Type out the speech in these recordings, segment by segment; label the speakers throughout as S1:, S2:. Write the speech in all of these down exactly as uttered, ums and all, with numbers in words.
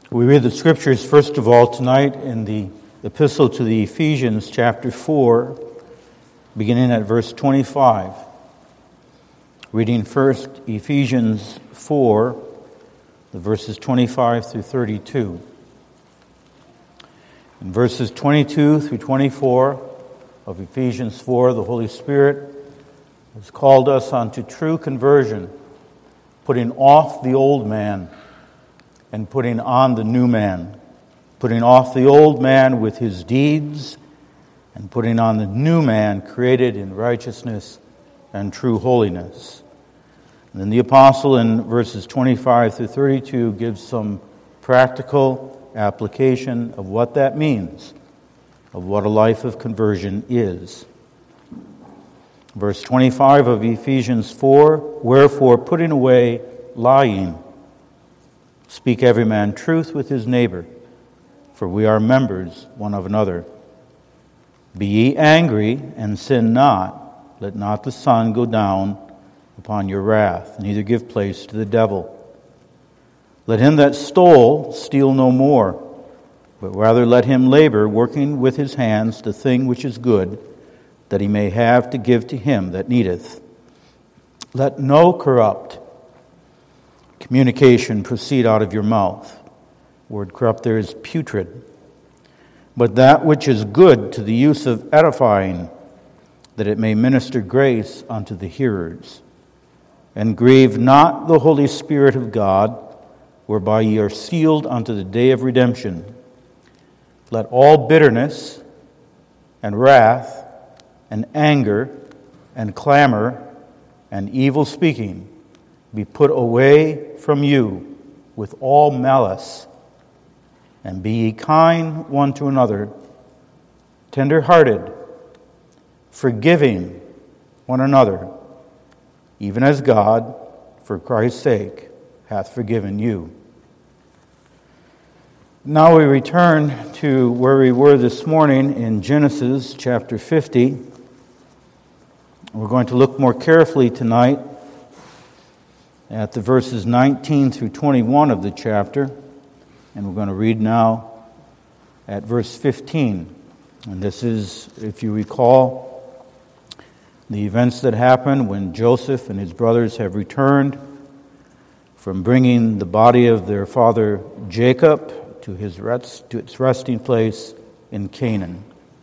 S1: We read the Scriptures, first of all, tonight in the Epistle to the Ephesians, chapter four, beginning at verse twenty-five. Reading first Ephesians four, the verses twenty-five through thirty-two. In verses twenty-two through twenty-four of Ephesians four, the Holy Spirit has called us unto true conversion, putting off the old man and putting on the new man, putting off the old man with his deeds and putting on the new man created in righteousness and true holiness. And then the apostle in verses twenty-five through thirty-two gives some practical application of what that means, of what a life of conversion is. Verse twenty-five of Ephesians four, wherefore putting away lying, speak every man truth with his neighbor, for we are members one of another. Be ye angry, and sin not. Let not the sun go down upon your wrath, neither give place to the devil. Let him that stole steal no more, but rather let him labor, working with his hands the thing which is good, that he may have to give to him that needeth. Let no corrupt communication proceed out of your mouth. The word corrupt there is putrid. But that which is good to the use of edifying, that it may minister grace unto the hearers. And grieve not the Holy Spirit of God, whereby ye are sealed unto the day of redemption. Let all bitterness and wrath and anger and clamor and evil speaking be put away from you with all malice, and be ye kind one to another, tender-hearted, forgiving one another, even as God, for Christ's sake, hath forgiven you. Now we return to where we were this morning in Genesis chapter fifty. We're going to look more carefully tonight at the verses nineteen through twenty-one of the chapter, and we're going to read now at verse fifteen. And this is, if you recall, the events that happened when Joseph and his brothers have returned from bringing the body of their father Jacob to his rest, to its resting place in Canaan.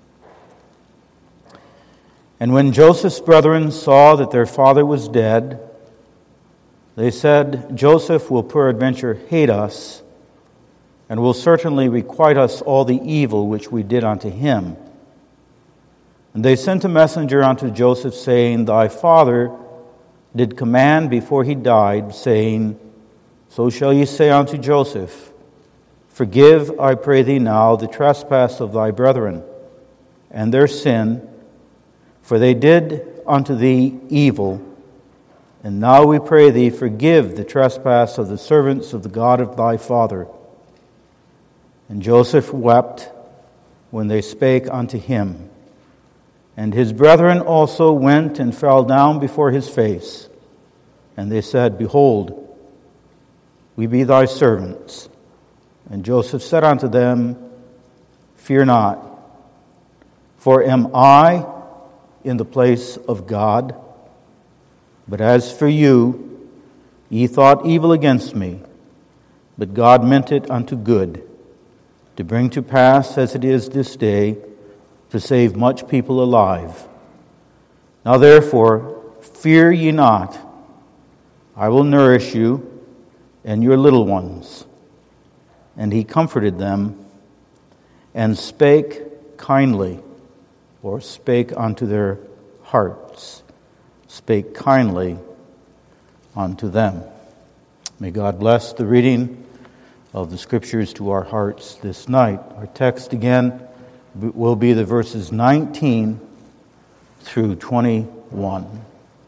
S1: And when Joseph's brethren saw that their father was dead, they said, Joseph will peradventure hate us, and will certainly requite us all the evil which we did unto him. And they sent a messenger unto Joseph, saying, Thy father did command before he died, saying, So shall ye say unto Joseph, Forgive, I pray thee now, the trespass of thy brethren, and their sin, for they did unto thee evil. And now we pray thee, forgive the trespass of the servants of the God of thy father. And Joseph wept when they spake unto him. And his brethren also went and fell down before his face. And they said, Behold, we be thy servants. And Joseph said unto them, Fear not, for am I in the place of God? But as for you, ye thought evil against me, but God meant it unto good, to bring to pass as it is this day, to save much people alive. Now therefore, fear ye not, I will nourish you and your little ones. And he comforted them, and spake kindly, or spake unto their hearts. Spake kindly unto them. May God bless the reading of the Scriptures to our hearts this night. Our text again will be the verses nineteen through twenty-one.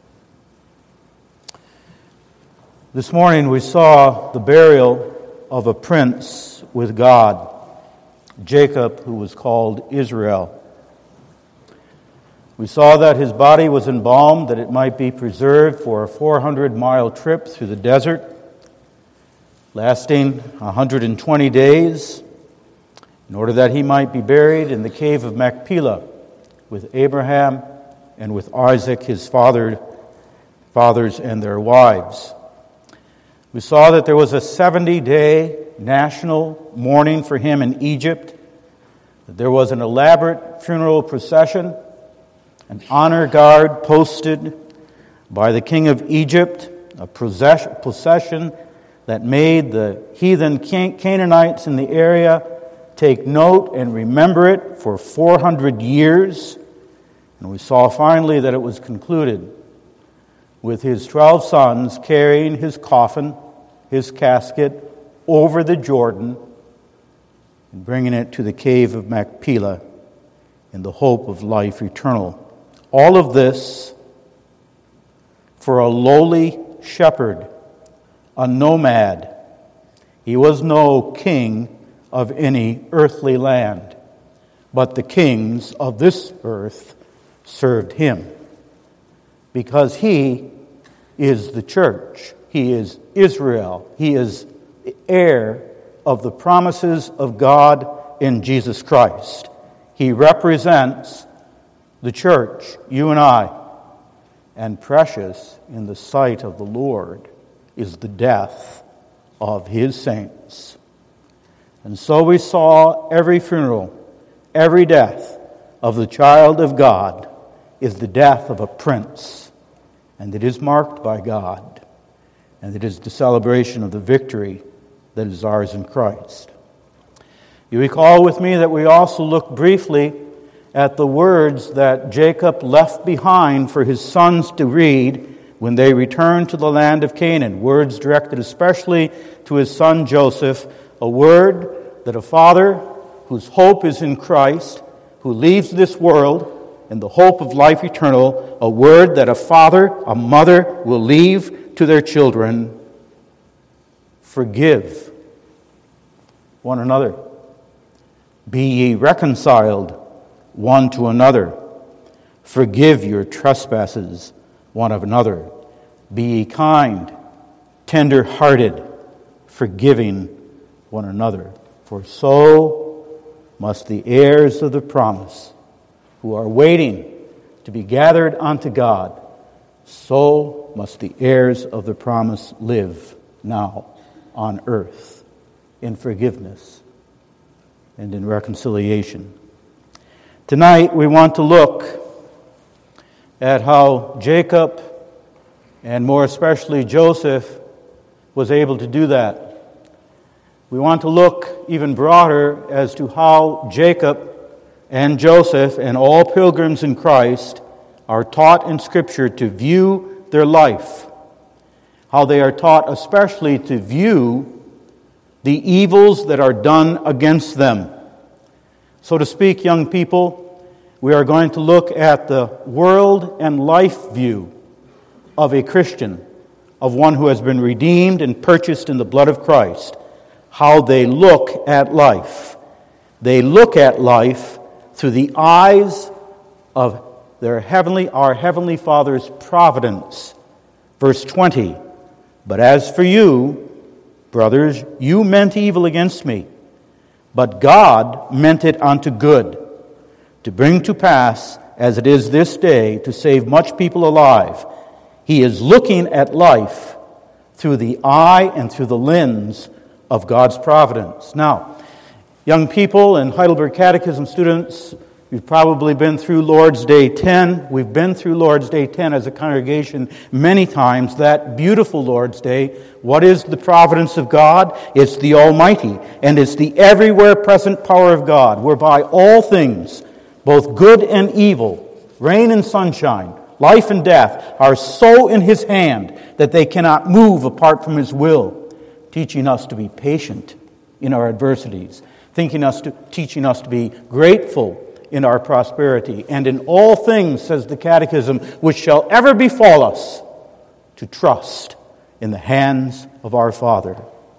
S1: This morning we saw the burial of a prince with God, Jacob, who was called Israel. We saw that his body was embalmed, that it might be preserved for a four hundred mile trip through the desert. lasting one hundred twenty days, in order that he might be buried in the cave of Machpelah with Abraham and with Isaac, his father, fathers and their wives. We saw that there was a seventy-day national mourning for him in Egypt, that there was an elaborate funeral procession, an honor guard posted by the king of Egypt, a procession that made the heathen Canaanites in the area take note and remember it for four hundred years. And we saw finally that it was concluded with his twelve sons carrying his coffin, his casket, over the Jordan and bringing it to the cave of Machpelah in the hope of life eternal. All of this for a lowly shepherd, a nomad. He was no king of any earthly land, but the kings of this earth served him, because he is the church. He is Israel. He is heir of the promises of God in Jesus Christ. He represents the church, you and I, and precious in the sight of the Lord is the death of his saints. And so we saw every funeral, every death of the child of God is the death of a prince, and it is marked by God, and it is the celebration of the victory that is ours in Christ. You recall with me that we also looked briefly at the words that Jacob left behind for his sons to read when they returned to the land of Canaan, words directed especially to his son Joseph, a word that a father whose hope is in Christ, who leaves this world in the hope of life eternal, a word that a father, a mother will leave to their children: forgive one another. Be ye reconciled one to another. Forgive your trespasses one of another. Be ye kind, tender-hearted, forgiving one another. For so must the heirs of the promise, who are waiting to be gathered unto God, so must the heirs of the promise live now on earth in forgiveness and in reconciliation. Tonight we want to look at how Jacob, and more especially Joseph, was able to do that. We want to look even broader as to how Jacob and Joseph and all pilgrims in Christ are taught in Scripture to view their life, how they are taught especially to view the evils that are done against them. So to speak, young people, we are going to look at the world and life view of a Christian, of one who has been redeemed and purchased in the blood of Christ, how they look at life. They look at life through the eyes of their heavenly, our Heavenly Father's providence. Verse twenty, but as for you, brothers, you meant evil against me, but God meant it unto good, to bring to pass, as it is this day, to save much people alive. He is looking at life through the eye and through the lens of God's providence. Now, young people and Heidelberg Catechism students, you've probably been through Lord's Day ten. We've been through Lord's Day ten as a congregation many times. That beautiful Lord's Day. What is the providence of God? It's the Almighty, and it's the everywhere present power of God, whereby all things, both good and evil, rain and sunshine, life and death, are so in His hand that they cannot move apart from His will, teaching us to be patient in our adversities, thinking us to, teaching us to be grateful in our prosperity, and in all things, says the Catechism, which shall ever befall us, to trust in the hands of our Father.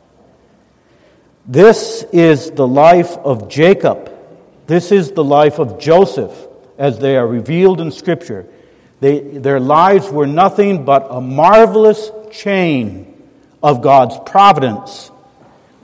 S1: This is the life of Jacob. This is the life of Joseph, as they are revealed in Scripture. They, their lives were nothing but a marvelous chain of God's providence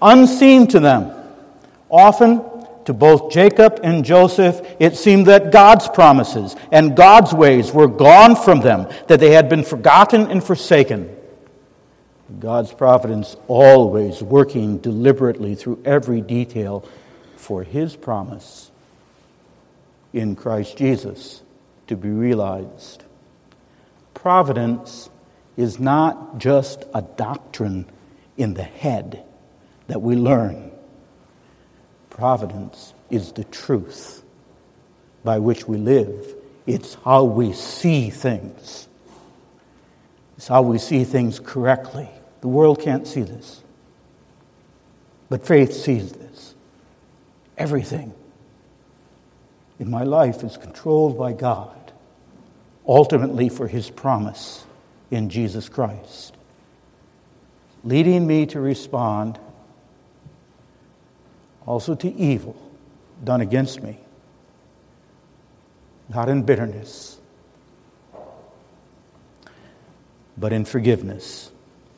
S1: unseen to them. Often, to both Jacob and Joseph, it seemed that God's promises and God's ways were gone from them, that they had been forgotten and forsaken. God's providence always working deliberately through every detail for His promise in Christ Jesus to be realized. Providence is not just a doctrine in the head that we learn. Providence is the truth by which we live. It's how we see things. It's how we see things correctly. The world can't see this. But faith sees this. Everything in my life is controlled by God, ultimately for His promise in Jesus Christ, leading me to respond also to evil done against me, not in bitterness, but in forgiveness.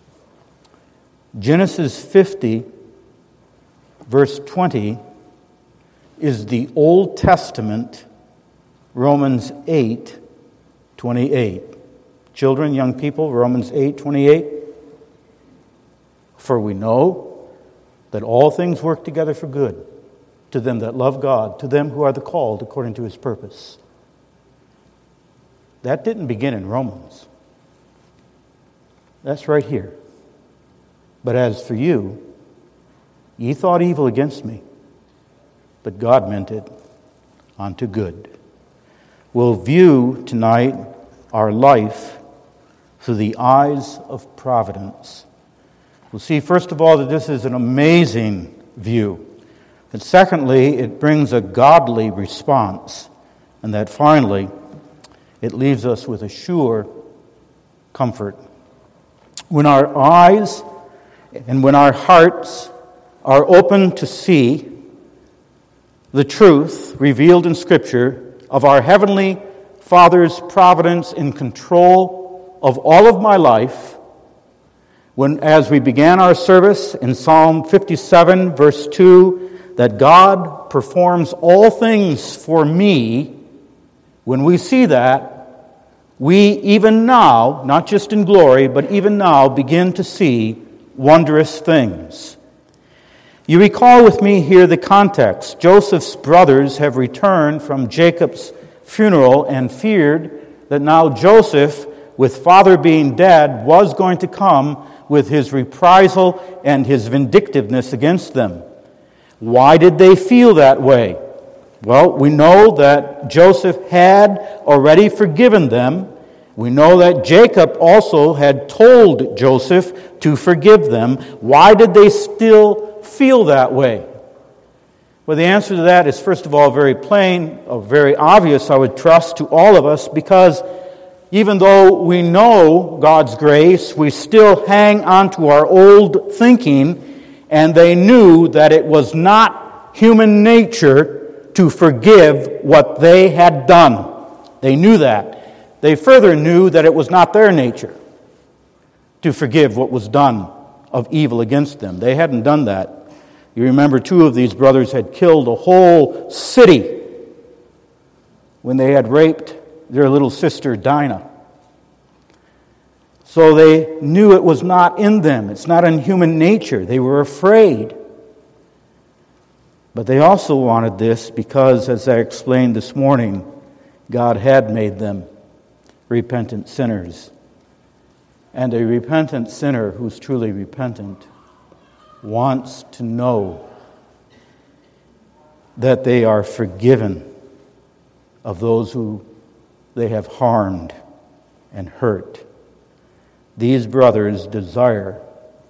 S1: Genesis fifty, verse twenty, is the Old Testament Romans eight, twenty-eight. Children, young people, Romans eight, twenty-eight. For we know that all things work together for good to them that love God, to them who are the called according to His purpose. That didn't begin in Romans. That's right here. But as for you, ye thought evil against me, but God meant it unto good. We'll view tonight our life through the eyes of providence. We'll see, first of all, that this is an amazing view. And secondly, it brings a godly response. And that finally, it leaves us with a sure comfort. When our eyes and when our hearts are open to see the truth revealed in Scripture of our Heavenly Father's providence and control of all of my life, when, as we began our service in Psalm fifty-seven, verse two, that God performs all things for me, when we see that, we even now, not just in glory, but even now, begin to see wondrous things. You recall with me here the context. Joseph's brothers have returned from Jacob's funeral and feared that now Joseph, with father being dead, was going to come with his reprisal and his vindictiveness against them. Why did they feel that way? Well, we know that Joseph had already forgiven them. We know that Jacob also had told Joseph to forgive them. Why did they still feel that way? Well, the answer to that is, first of all, very plain, or very obvious, I would trust, to all of us, because even though we know God's grace, we still hang on to our old thinking, and they knew that it was not human nature to forgive what they had done. They knew that. They further knew that it was not their nature to forgive what was done of evil against them. They hadn't done that. You remember two of these brothers had killed a whole city when they had raped their little sister Dinah. So they knew it was not in them. It's not in human nature. They were afraid. But they also wanted this because, as I explained this morning, God had made them repentant sinners. And a repentant sinner who's truly repentant wants to know that they are forgiven of those who they have harmed and hurt. These brothers desire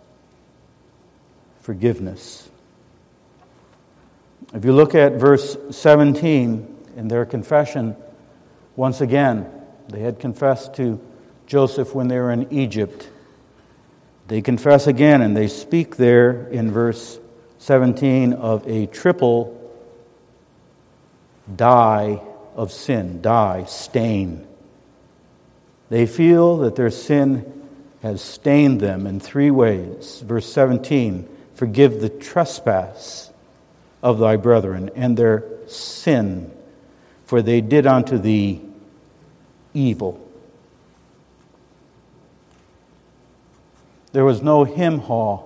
S1: forgiveness. If you look at verse seventeen in their confession, once again, they had confessed to Joseph when they were in Egypt. They confess again, and they speak there in verse seventeen of a triple dye of sin, dye, stain. They feel that their sin has stained them in three ways. Verse seventeen, forgive the trespass of thy brethren and their sin, for they did unto thee evil. There was no hymn haw.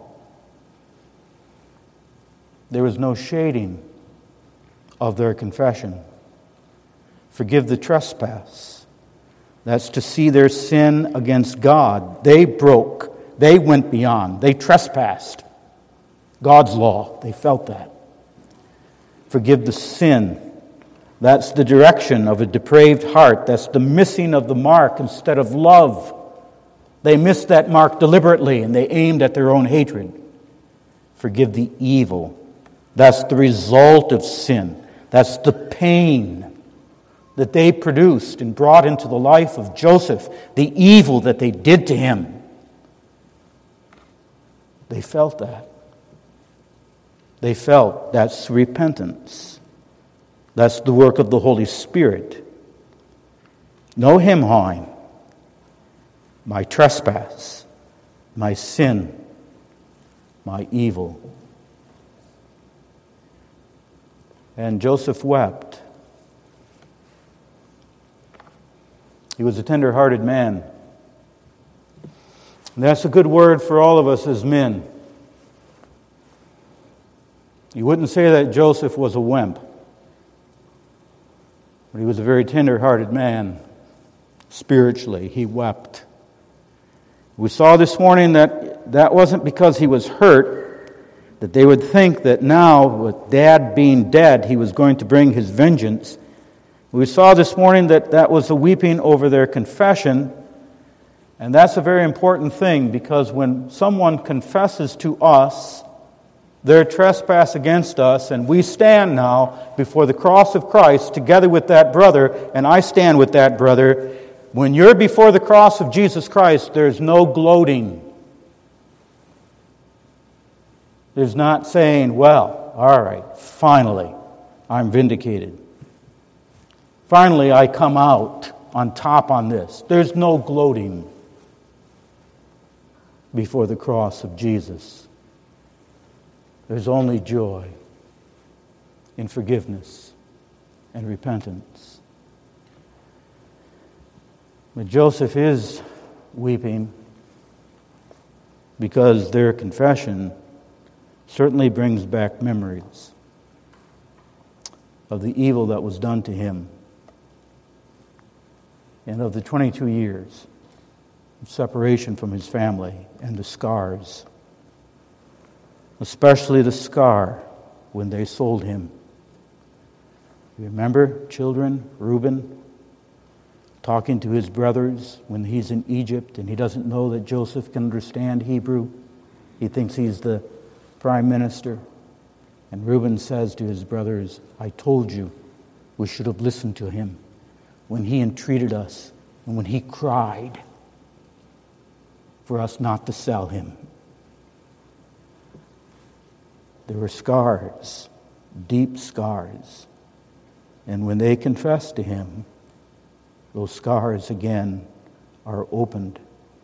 S1: There was no shading of their confession. Forgive the trespass. That's to see their sin against God. They broke. They went beyond. They trespassed God's law. They felt that. Forgive the sin. That's the direction of a depraved heart. That's the missing of the mark instead of love. They missed that mark deliberately, and they aimed at their own hatred. Forgive the evil. That's the result of sin. That's the pain that they produced and brought into the life of Joseph, the evil that they did to him. They felt that. They felt that's repentance. That's the work of the Holy Spirit. No hymn hawing. My trespass, my sin, my evil. And Joseph wept. He was a tender-hearted man. And that's a good word for all of us as men. You wouldn't say that Joseph was a wimp, but he was a very tender-hearted man. Spiritually, he wept. We saw this morning that that wasn't because he was hurt, that they would think that now, with Dad being dead, he was going to bring his vengeance. We saw this morning that that was a weeping over their confession, and that's a very important thing, because when someone confesses to us their trespass against us, and we stand now before the cross of Christ together with that brother, and I stand with that brother. When you're before the cross of Jesus Christ, there's no gloating. There's not saying, well, all right, finally, I'm vindicated. Finally, I come out on top on this. There's no gloating before the cross of Jesus. There's only joy in forgiveness and repentance. But Joseph is weeping because their confession certainly brings back memories of the evil that was done to him and of the twenty-two years of separation from his family and the scars, especially the scar when they sold him. You remember, children, Reuben talking to his brothers when he's in Egypt and he doesn't know that Joseph can understand Hebrew. He thinks he's the prime minister. And Reuben says to his brothers, I told you we should have listened to him when he entreated us and when he cried for us not to sell him. There were scars, deep scars. And when they confess to him, those scars again are opened.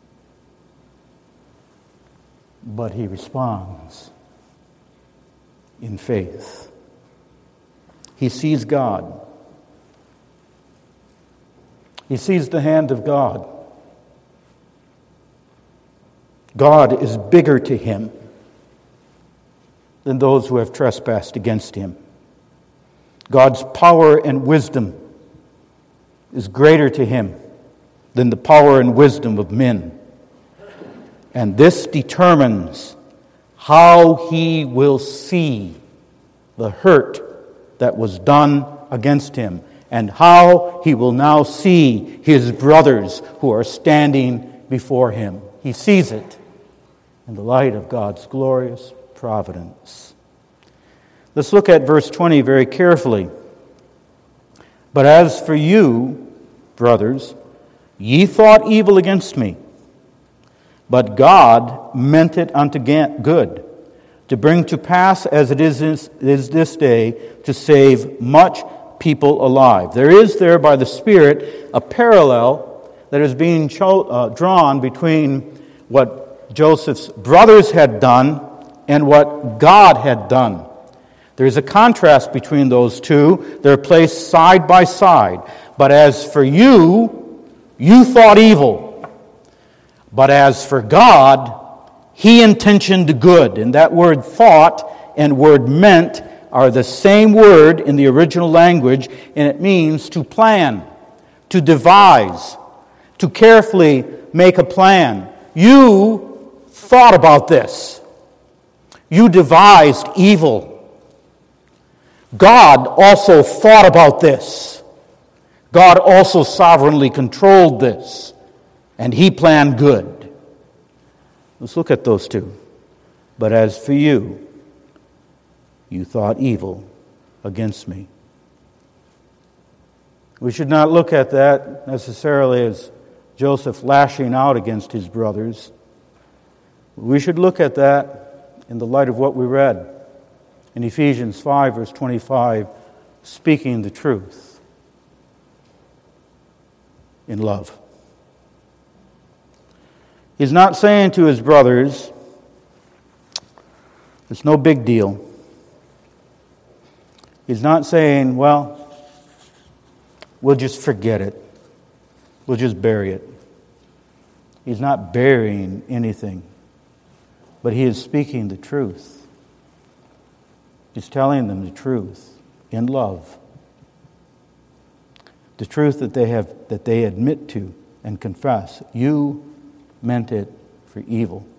S1: But he responds in faith. He sees God. He sees the hand of God. God is bigger to him than those who have trespassed against him. God's power and wisdom is greater to him than the power and wisdom of men. And this determines how he will see the hurt that was done against him, and how he will now see his brothers who are standing before him. He sees it in the light of God's glorious providence. Let's look at verse twenty very carefully. But as for you, brothers, ye thought evil against me, but God meant it unto good, to bring to pass as it is, is this day, to save much people alive. There is there by the Spirit a parallel that is being cho- uh, drawn between what Joseph's brothers had done and what God had done. There is a contrast between those two. They're placed side by side. But as for you, you thought evil. But as for God, He intentioned good. And that word thought and word meant are the same word in the original language, and it means to plan, to devise, to carefully make a plan. You thought about this. You devised evil. God also thought about this. God also sovereignly controlled this, and He planned good. Let's look at those two. But as for you, you thought evil against me. We should not look at that necessarily as Joseph lashing out against his brothers. We should look at that in the light of what we read in Ephesians five, verse twenty-five, speaking the truth in love. He's not saying to his brothers, it's no big deal. He's not saying, well, we'll just forget it. We'll just bury it. He's not burying anything, but he is speaking the truth. He's telling them the truth in love. The truth that they have, that they admit to and confess. You meant it for evil.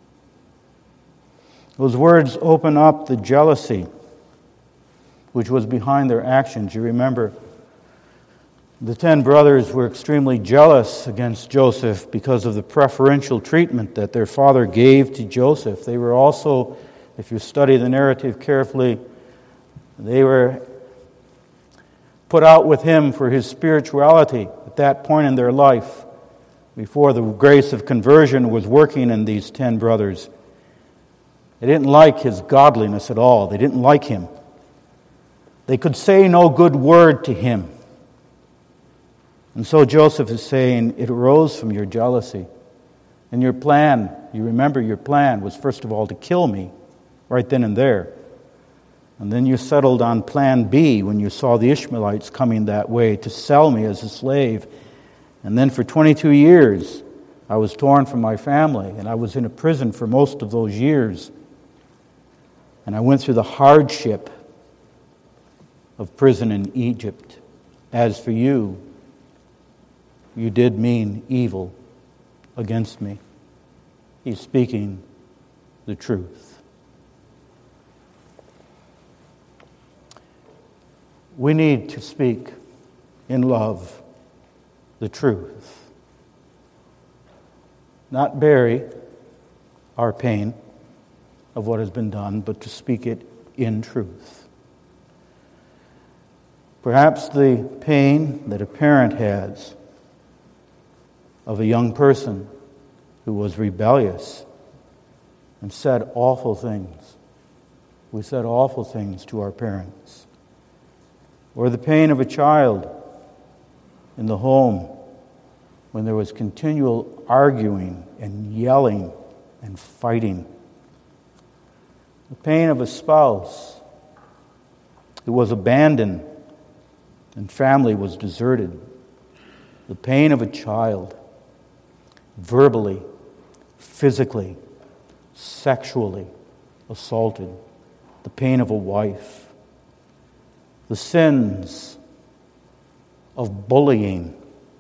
S1: Those words open up the jealousy which was behind their actions. You remember, the ten brothers were extremely jealous against Joseph because of the preferential treatment that their father gave to Joseph. They were also, if you study the narrative carefully, they were put out with him for his spirituality at that point in their life, before the grace of conversion was working in these ten brothers. They didn't like his godliness at all. They didn't like him. They could say no good word to him. And so Joseph is saying, it arose from your jealousy. And your plan, you remember your plan was first of all to kill me, right then and there. And then you settled on plan B when you saw the Ishmaelites coming that way to sell me as a slave. And then for twenty-two years, I was torn from my family, and I was in a prison for most of those years. And I went through the hardship of prison in Egypt. As for you, you did mean evil against me. He's speaking the truth. We need to speak in love the truth. Not bury our pain of what has been done, but to speak it in truth. Perhaps the pain that a parent has of a young person who was rebellious and said awful things. We said awful things to our parents. Or the pain of a child in the home when there was continual arguing and yelling and fighting. The pain of a spouse who was abandoned and family was deserted. The pain of a child, verbally, physically, sexually assaulted. The pain of a wife. The sins of bullying,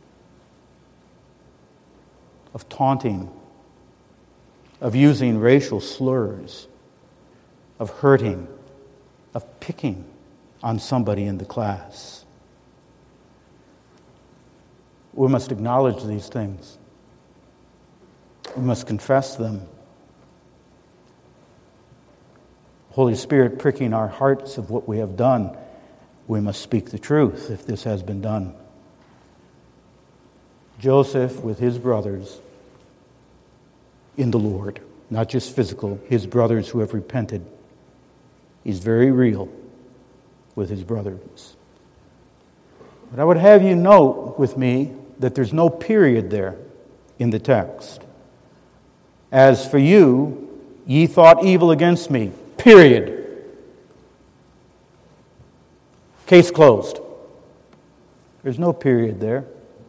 S1: of taunting, of using racial slurs, of hurting, of picking on somebody in the class. We must acknowledge these things. We must confess them. Holy Spirit pricking our hearts of what we have done. We must speak the truth if this has been done. Joseph with his brothers in the Lord, not just physical, his brothers who have repented. He's very real with his brothers. But I would have you note with me that there's no period there in the text. As for you, Ye thought evil against me. Period. Case closed. There's no period there.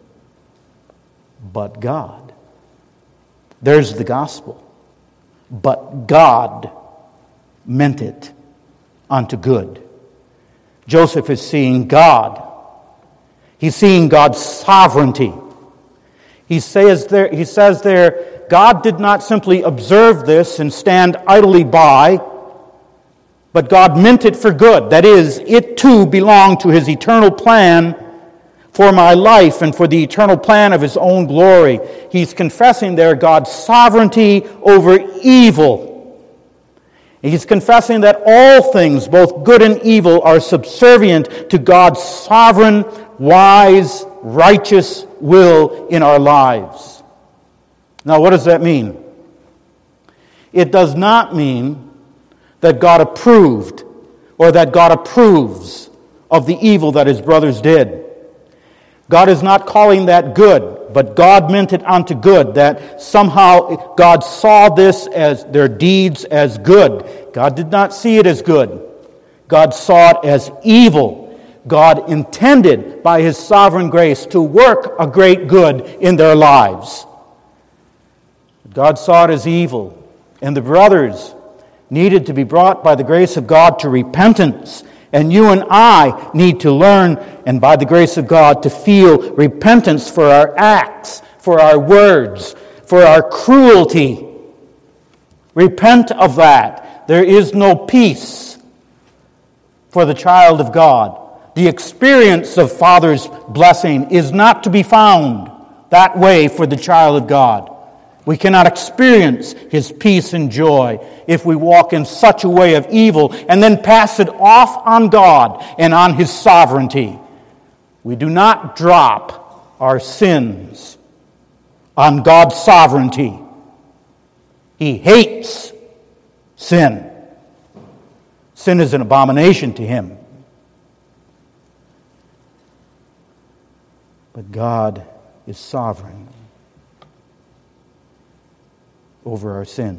S1: But God. There's the gospel. But God meant it unto good. Joseph is seeing God. He's seeing God's sovereignty. He says there, he says there, God did not simply observe this and stand idly by, but God meant it for good. That is, it too belonged to His eternal plan for my life and for the eternal plan of His own glory. He's confessing there God's sovereignty over evil. He's confessing that all things, both good and evil, are subservient to God's sovereign, wise, righteous will in our lives. Now, what does that mean? It does not mean that God approved or that God approves of the evil that His brothers did. God is not calling that good, but God meant it unto good, that somehow God saw this as their deeds as good. God did not see it as good. God saw it as evil. God intended by His sovereign grace to work a great good in their lives. God saw it as evil, and the brothers needed to be brought by the grace of God to repentance. And you and I need to learn, and by the grace of God, to feel repentance for our acts, for our words, for our cruelty. Repent of that. There is no peace for the child of God. The experience of Father's blessing is not to be found that way for the child of God. We cannot experience His peace and joy if we walk in such a way of evil and then pass it off on God and on His sovereignty. We do not drop our sins on God's sovereignty. He hates sin. Sin is an abomination to Him. But God is sovereign over our sins.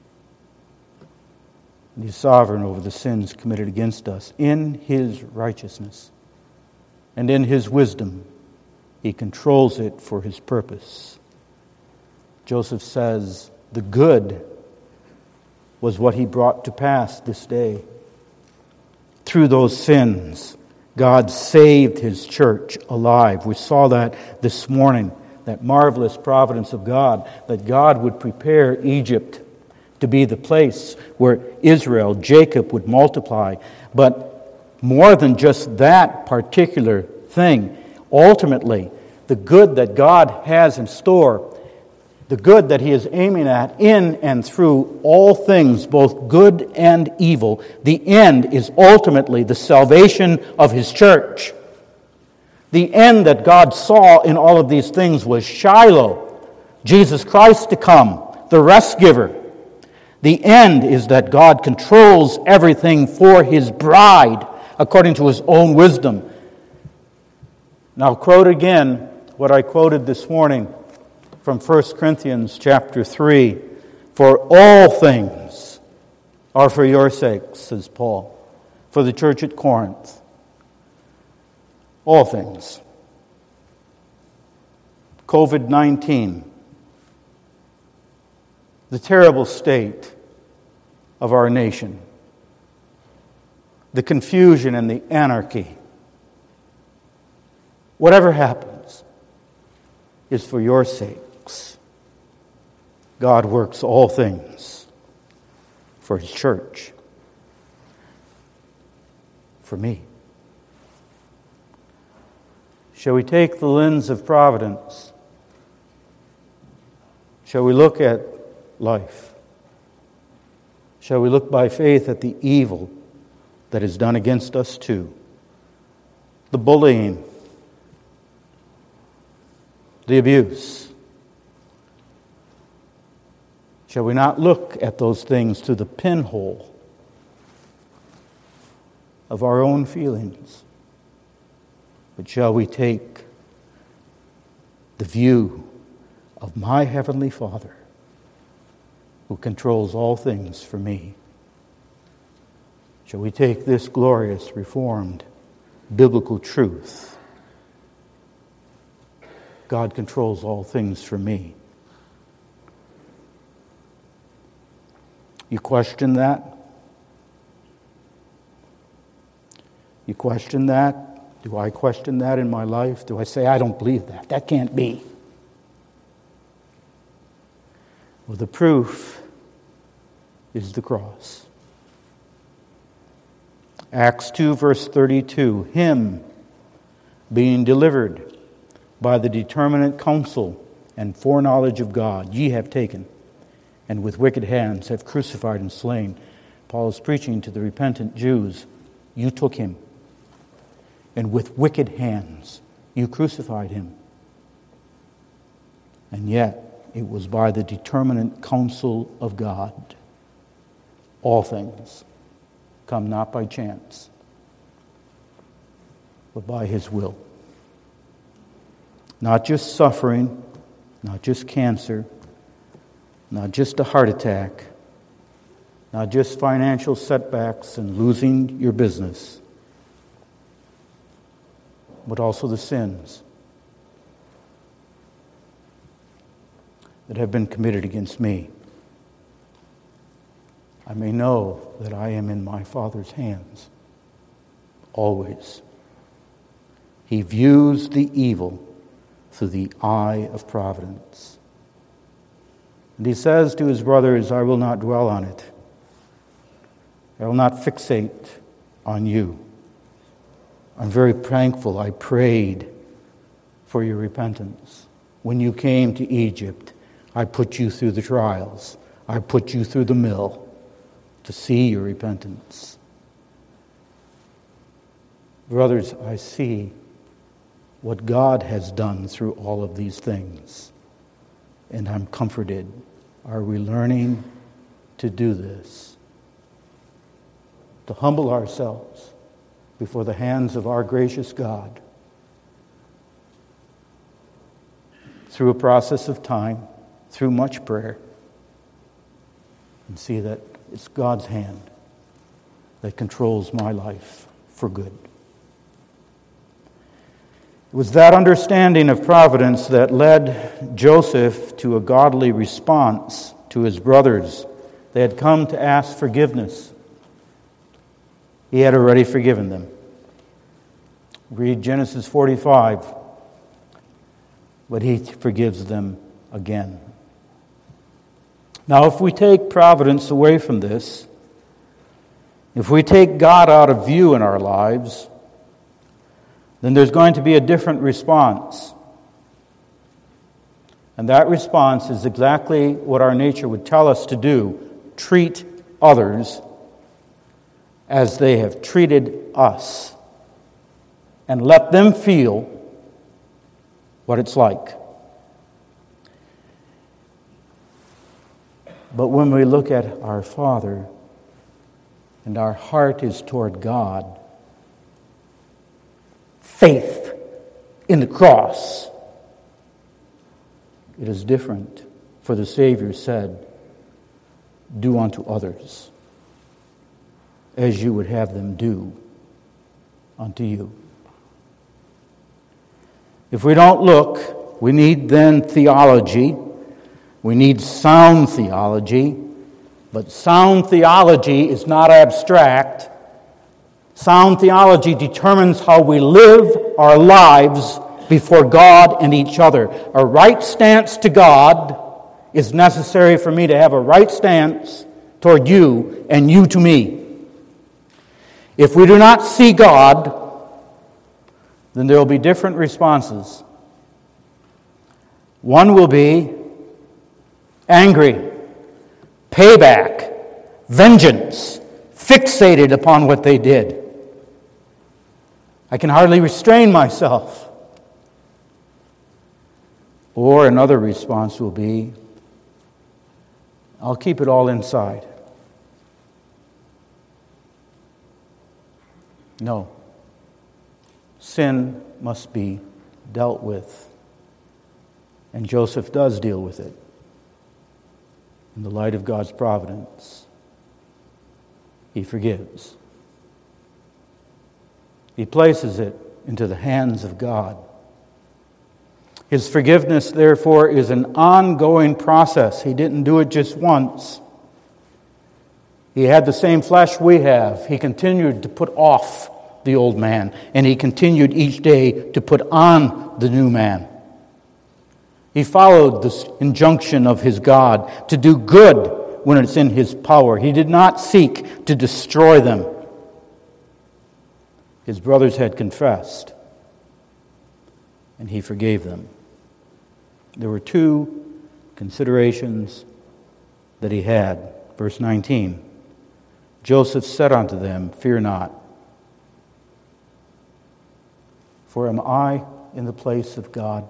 S1: And He's sovereign over the sins committed against us. In His righteousness and in His wisdom, He controls it for His purpose. Joseph says, the good was what he brought to pass this day. Through those sins, God saved His church alive. We saw that this morning. That marvelous providence of God, that God would prepare Egypt to be the place where Israel, Jacob, would multiply. But more than just that particular thing, ultimately, the good that God has in store, the good that He is aiming at in and through all things, both good and evil, the end is ultimately the salvation of His church. The end that God saw in all of these things was Shiloh, Jesus Christ to come, the rest giver. The end is that God controls everything for His bride according to His own wisdom. Now, I'll quote again what I quoted this morning from First Corinthians chapter three. For all things are for your sakes, says Paul, for the church at Corinth. All things. covid nineteen. The terrible state of our nation. The confusion and the anarchy. Whatever happens is for your sakes. God works all things for His church. For me. Shall we take the lens of providence? Shall we look at life? Shall we look by faith at the evil that is done against us too? The bullying, the abuse. Shall we not look at those things through the pinhole of our own feelings? But shall we take the view of my Heavenly Father who controls all things for me. Shall we take this glorious, reformed, biblical truth? God controls all things for me. You question that? You question that? Do I question that in my life? Do I say, I don't believe that? That can't be. Well, the proof is the cross. Acts two, verse thirty-two, him being delivered by the determinate counsel and foreknowledge of God, ye have taken, and with wicked hands have crucified and slain. Paul is preaching to the repentant Jews. You took him, and with wicked hands you crucified him. And yet it was by the determinate counsel of God. All things come not by chance, but by His will. Not just suffering, not just cancer, not just a heart attack, not just financial setbacks and losing your business, but also the sins that have been committed against me. I may know that I am in my Father's hands, always. He views the evil through the eye of providence. And he says to his brothers, I will not dwell on it. I will not fixate on you. I'm very thankful I prayed for your repentance. When you came to Egypt, I put you through the trials. I put you through the mill to see your repentance. Brothers, I see what God has done through all of these things, and I'm comforted. Are we learning to do this? To humble ourselves before the hands of our gracious God through a process of time, through much prayer, and see that it's God's hand that controls my life for good. It was that understanding of providence that led Joseph to a godly response to his brothers. They had come to ask forgiveness. He had already forgiven them. Read Genesis forty-five. But he forgives them again. Now, if we take providence away from this, if we take God out of view in our lives, then there's going to be a different response. And that response is exactly what our nature would tell us to do: treat others as they have treated us, and let them feel what it's like. But when we look at our Father and our heart is toward God, faith in the cross, it is different. For the Savior said, do unto others as you would have them do unto you. If we don't look, we need then theology. We need sound theology. But sound theology is not abstract. Sound theology determines how we live our lives before God and each other. A right stance to God is necessary for me to have a right stance toward you and you to me. If we do not see God, then there will be different responses. One will be angry, payback, vengeance, fixated upon what they did. I can hardly restrain myself. Or another response will be, I'll keep it all inside. No. Sin must be dealt with. And Joseph does deal with it. in the light of God's providence, he forgives. He places it into the hands of God. His forgiveness, therefore, is an ongoing process. He didn't do it just once. He had the same flesh we have. He continued to put off the old man, and he continued each day to put on the new man. He followed the injunction of his God to do good when it's in his power. He did not seek to destroy them. His brothers had confessed, and he forgave them. There were two considerations that he had. Verse nineteen, Joseph said unto them, fear not, for am I in the place of God?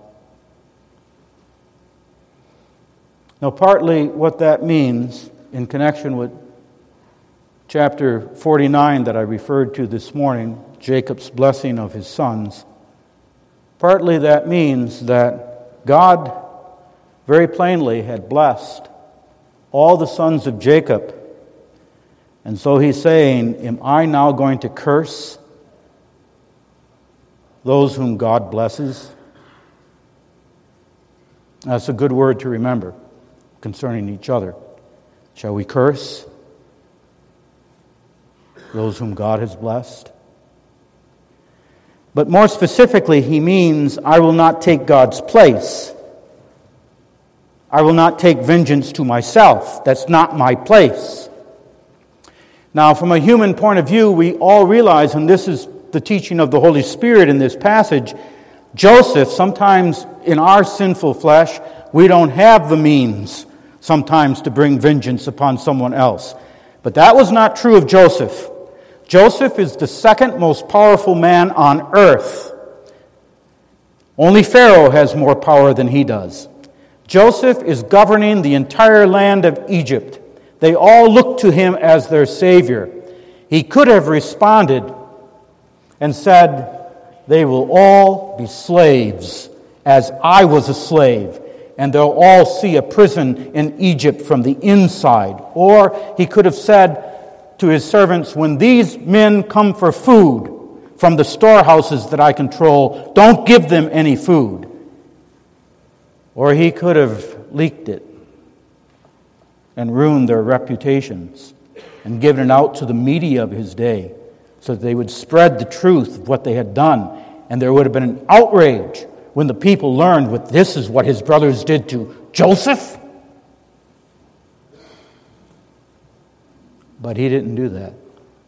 S1: Now, partly what that means in connection with chapter forty-nine that I referred to this morning, Jacob's blessing of his sons, partly that means that God very plainly had blessed all the sons of Jacob. And so he's saying, am I now going to curse those whom God blesses? That's a good word to remember concerning each other. Shall we curse those whom God has blessed? But more specifically, he means, I will not take God's place. I will not take vengeance to myself. That's not my place. Now, from a human point of view, we all realize, and this is the teaching of the Holy Spirit in this passage, Joseph, sometimes in our sinful flesh, we don't have the means sometimes to bring vengeance upon someone else. But that was not true of Joseph. Joseph is the second most powerful man on earth. Only Pharaoh has more power than he does. Joseph is governing the entire land of Egypt. They all look to him as their Savior. He could have responded and said, they will all be slaves as I was a slave, and they'll all see a prison in Egypt from the inside. Or he could have said to his servants, when these men come for food from the storehouses that I control, don't give them any food. Or he could have leaked it and ruined their reputations and given it out to the media of his day so that they would spread the truth of what they had done. And there would have been an outrage when the people learned what this is what his brothers did to Joseph. But he didn't do that.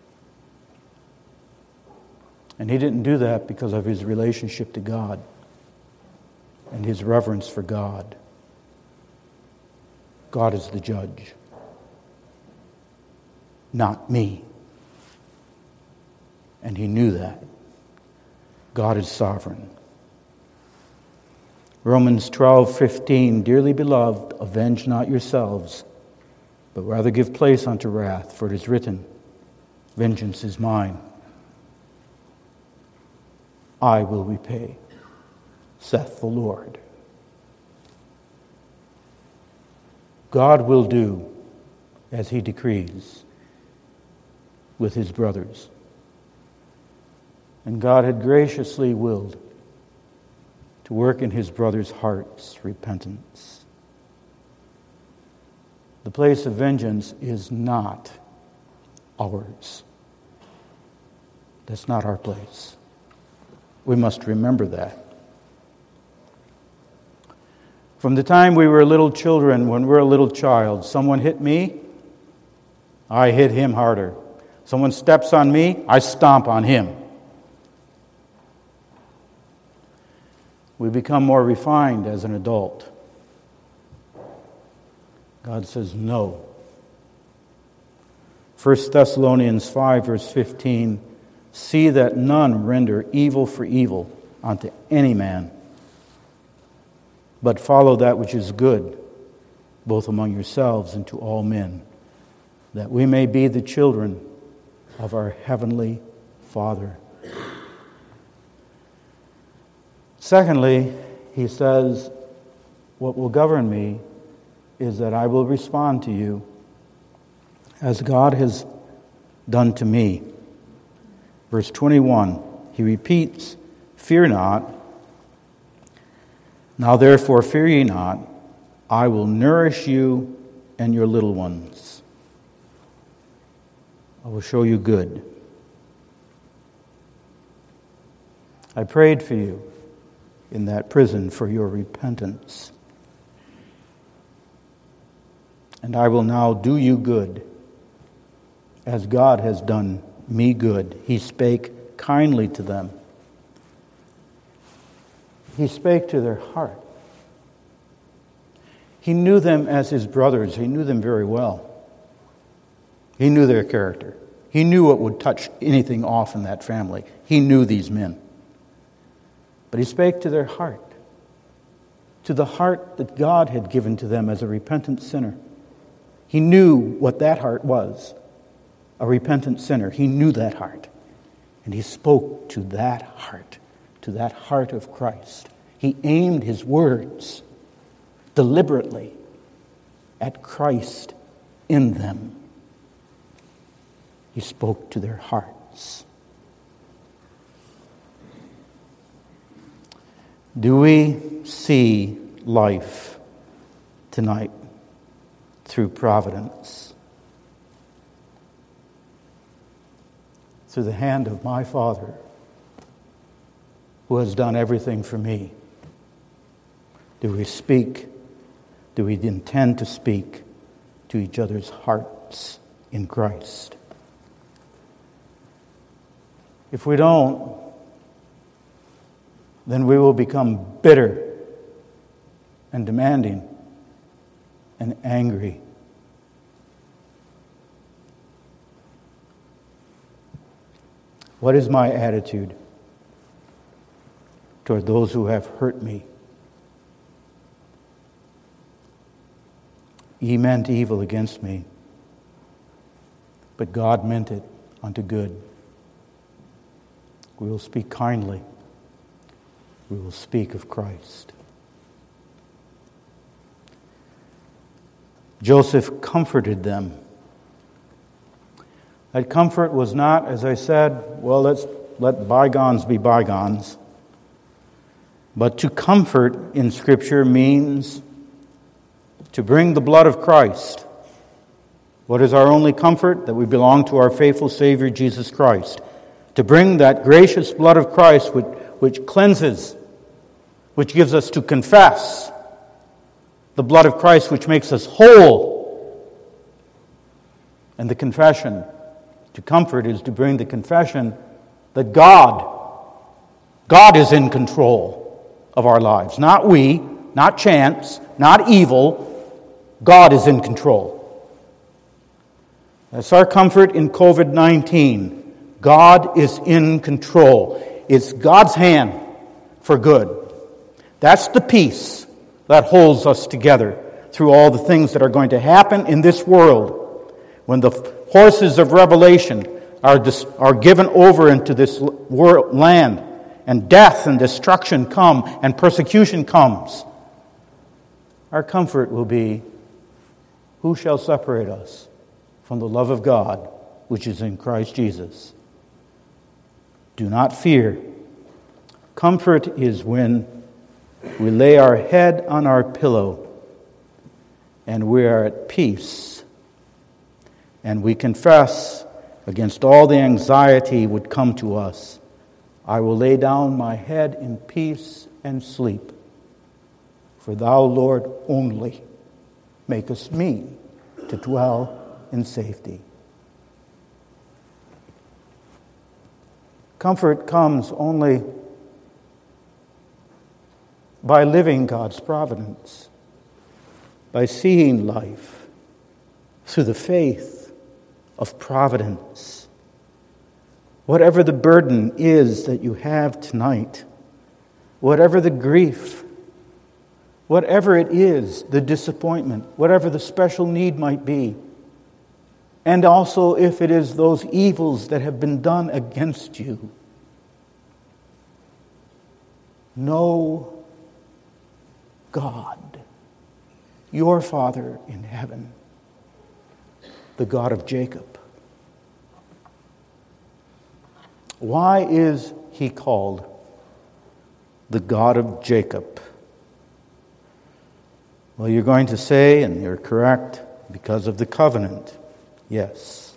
S1: And he didn't do that because of his relationship to God and his reverence for God. God is the judge, not me. And he knew that. God is sovereign. Romans twelve fifteen, dearly beloved, avenge not yourselves, but rather give place unto wrath, for it is written, vengeance is mine. I will repay, saith the Lord. God will do as he decrees with his brothers. And God had graciously willed to work in his brothers' hearts repentance. The place of vengeance is not ours. That's not our place. We must remember that. From the time we were little children, when we're a little child, someone hit me, I hit him harder. Someone steps on me, I stomp on him. We become more refined as an adult. God says no. First Thessalonians five, verse fifteen, see that none render evil for evil unto any man, but follow that which is good, both among yourselves and to all men, that we may be the children of our heavenly Father. Secondly, he says, what will govern me is that I will respond to you as God has done to me. Verse twenty-one, he repeats, "Fear not. Now therefore fear ye not. I will nourish you and your little ones. I will show you good." I prayed for you in that prison for your repentance. And I will now do you good, as God has done me good. He spake kindly to them. He spake to their heart. He knew them as his brothers. He knew them very well. He knew their character. He knew what would touch anything off in that family. He knew these men. But he spake to their heart, to the heart that God had given to them as a repentant sinner. He knew what that heart was, a repentant sinner. He knew that heart. And he spoke to that heart, to that heart of Christ. He aimed his words deliberately at Christ in them. He spoke to their hearts. Do we see life tonight through providence? Through the hand of my Father, who has done everything for me? Do we speak? Do we intend to speak to each other's hearts in Christ? If we don't, then we will become bitter and demanding and angry. What is my attitude toward those who have hurt me? Ye meant evil against me, but God meant it unto good. We will speak kindly. We will speak of Christ. Joseph comforted them. That comfort was not, as I said, well, let's let bygones be bygones. But to comfort in Scripture means to bring the blood of Christ. What is our only comfort? That we belong to our faithful Savior, Jesus Christ. To bring that gracious blood of Christ which, which cleanses, which gives us to confess. The blood of Christ which makes us whole. And the confession, to comfort, is to bring the confession that God, God is in control of our lives. Not we, not chance, not evil. God is in control. That's our comfort in covid nineteen. God is in control. It's God's hand for good. That's the peace that holds us together through all the things that are going to happen in this world. When the horses of Revelation are, dis- are given over into this world, land, and death and destruction come, and persecution comes, our comfort will be, who shall separate us from the love of God, which is in Christ Jesus? Do not fear. Comfort is when we lay our head on our pillow and we are at peace, and we confess against all the anxiety would come to us, I will lay down my head in peace and sleep. For thou, Lord, only makest me to dwell in safety. Comfort comes only by living God's providence, by seeing life through the faith of providence. Whatever the burden is that you have tonight, whatever the grief, whatever it is, the disappointment, whatever the special need might be, and also if it is those evils that have been done against you, know God your Father in heaven, the God of Jacob. Why is he called the God of Jacob? Well, you're going to say, and you're correct, because of the covenant. Yes.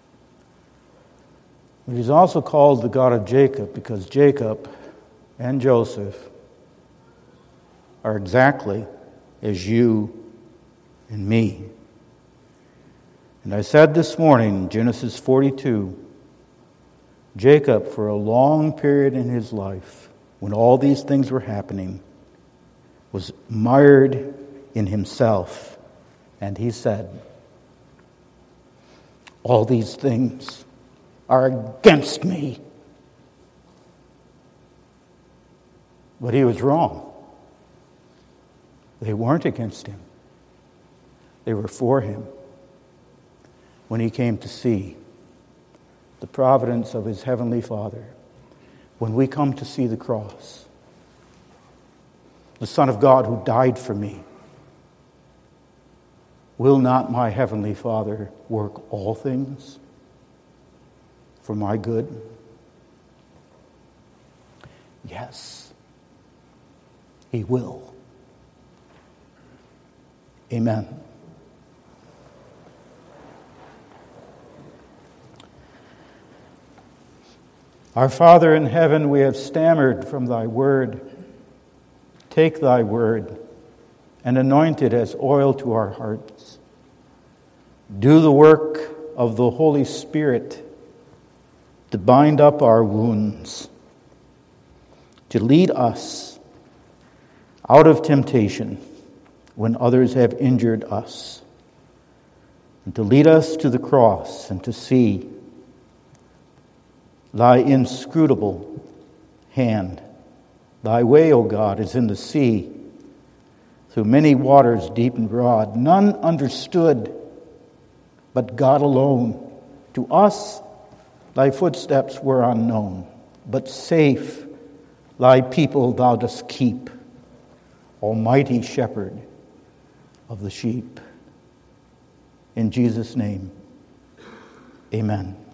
S1: But he's also called the God of Jacob because Jacob and Joseph are exactly as you and me. And I said this morning, Genesis forty-two, Jacob, for a long period in his life, when all these things were happening, was mired in himself. And he said, all these things are against me. But he was wrong. They weren't against him. They were for him. When he came to see the providence of his heavenly Father, when we come to see the cross, the Son of God who died for me, will not my heavenly Father work all things for my good? Yes, he will. Amen. Our Father in heaven, we have stammered from thy word. Take thy word and anoint it as oil to our hearts. Do the work of the Holy Spirit to bind up our wounds, to lead us out of temptation when others have injured us, and to lead us to the cross and to see thy inscrutable hand. Thy way, O God, is in the sea, through many waters deep and broad. None understood but God alone. To us thy footsteps were unknown, but safe thy people thou dost keep, Almighty Shepherd of the sheep. In Jesus' name, amen.